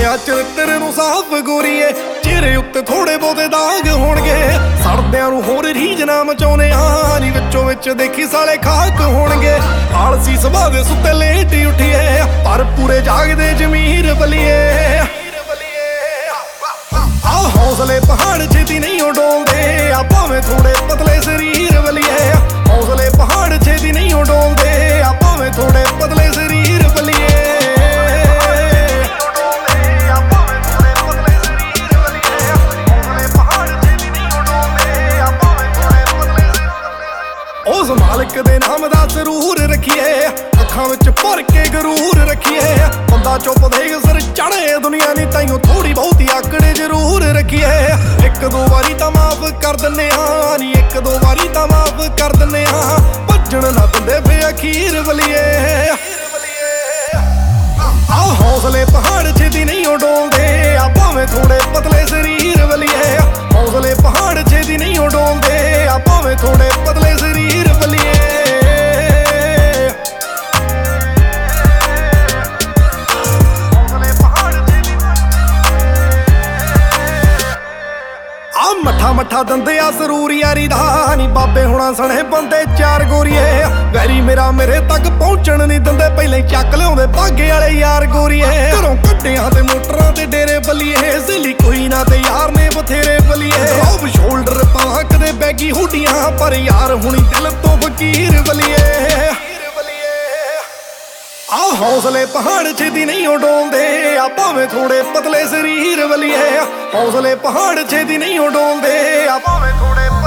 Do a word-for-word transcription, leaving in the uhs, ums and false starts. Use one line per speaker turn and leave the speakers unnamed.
ਆ ਚਰਿੱਤਰ ਨੂੰ ਸਾਫ਼ ਗੋਰੀਏ, ਚਿਹਰੇ ਉੱਤੇ ਥੋੜੇ ਬਹੁਤੇ ਦਾਗ ਹੋਣਗੇ। ਸੜਦਿਆਂ ਨੂੰ ਹੋਰ ਰੀਝ ਨਾ ਮਚਾਉਨੇ ਆ, ਨੀ ਵਿੱਚੋਂ ਵਿੱਚ ਦੇਖੀ ਸਾਲੇ ਖਾਕ ਹੋਣਗੇ। ਆਲਸੀ ਸੁਭਾਅ ਦੇ ਸੁੱਤੇ ਲੇਟ ਉੱਠੀਏ, ਪਰ ਪੂਰੇ ਜਾਗਦੇ ਜ਼ਮੀਰ ਬਲੀਏ। ਆ ਹੌਸਲੇ ਪਹਾੜ ਛੇਤੀ ਨਹੀਂ ਡੋਲਦੇ, ਆ ਭਾਵੇਂ ਥੋੜੇ ਪਤਲੇ ਸਰੀਰ ਬਲੀਏ। ਹੌਸਲੇ ਪਹਾੜ ਛੇਤੀ ਨਹੀਂ ਡੋਲਦੇ, ਆ ਭਾਵੇਂ ਥੋੜੇ ਪਤਲੇ ਸਰੀਰ ਬਲੀਏ। ਉਸ ਮਾਲਕ ਦੇ ਨਾਮ ਦਾ ਜ਼ਰੂਰ ਰੱਖੀਏ, ਅੱਖਾਂ ਵਿੱਚ ਭਰ ਕੇ ਗਰੂਰ ਰੱਖੀਏ। ਬੰਦਾ ਚੁੱਪ ਦੇਖ ਸਿਰ ਚੜੇ ਦੁਨੀਆ ਨੀ, ਤਾਈਓ ਥੋੜੀ ਬਹੁਤੀ ਆਕੜੇ ਜ਼ਰੂਰ ਰੱਖੀਏ। ਇੱਕ ਦੋ ਵਾਰੀ ਤਾਂ ਮਾਫ ਕਰ ਦਿੰਨੇ ਆ, ਨੀ ਇੱਕ ਦੋ ਵਾਰੀ ਤਾਂ ਮਾਫ ਕਰ ਦਿੰਨੇ ਆ। ਭੱਜਣ ਨਾ ਦਿੰਦੇ ਫੇ ਅਖੀਰ ਬਲੀਏ। ਆ ਹੌਸਲੇ ਪਹਾੜ ਛੇਤੀ ਨਹੀਂ ਡੋਲਦੇ, ਆ ਭਾਵੇਂ ਥੋੜੇ ਪਤਲੇ ਸਰੀਰ ਬਲੀਏ। ਹੌਸਲੇ ਪਹਾੜ ਛੇਤੀ ਨਹੀਂ ਡੋਲਦੇ, ਆ ਭਾਵੇਂ ਥੋੜੇ ਪਤਲੇ ਸਰੀਰ ਬਲੀਏ। ਆ ਮੱਠਾ ਮੱਠਾ ਦੰਦੇ ਆ ਜ਼ਰੂਰ ਯਾਰੀ ਦਾ, ਨੀ ਬਾਬੇ ਹੁਣਾ ਸਣੇ ਬੰਦੇ ਚਾਰ ਗੋਰੀਏ। ਵੈਰੀ ਮੇਰਾ ਮੇਰੇ ਤੱਕ ਪਹੁੰਚਣ ਨਹੀਂ ਦਿੰਦੇ, ਪਹਿਲਾਂ ਹੀ ਚੱਕ ਲਿਆਉਂਦੇ ਭਾਗੇ ਵਾਲੇ ਯਾਰ ਗੋਰੀਏ। ਘਰੋਂ ਕੱਢਿਆਂ ਤੇ ਮੋਟਰਾਂ ਤੇ ਡੇਰੇ ਬਲੀਏ, ਜ਼ੇਲੀ ਕੋਈ ਨਾ ਤੇ ਯਾਰ ਨੇ ਬਥੇਰੇ ਬਲੀਏ। ਰੋਬ ਸ਼ੋਲਡਰ ਪਾ ਕਦੇ ਬੈਗੀ ਹੁੱਡੀਆਂ, ਪਰ ਯਾਰ ਹੁਣੀ ਦਿਲ ਤੋਂ ਫਕੀਰ ਬਲੀਏ। ਆ ਹੌਸਲੇ ਪਹਾੜ ਛੇਤੀ ਨਹੀਂ ਡੋਲਦੇ, ਆ ਭਾਵੇਂ ਥੋੜੇ ਪਤਲੇ ਸਰੀਰ ਬਲੀਏ। ਹੌਸਲੇ ਪਹਾੜ ਛੇਤੀ ਨਹੀਂ ਡੋਲਦੇ, ਆ ਭਾਵੇਂ ਥੋੜੇ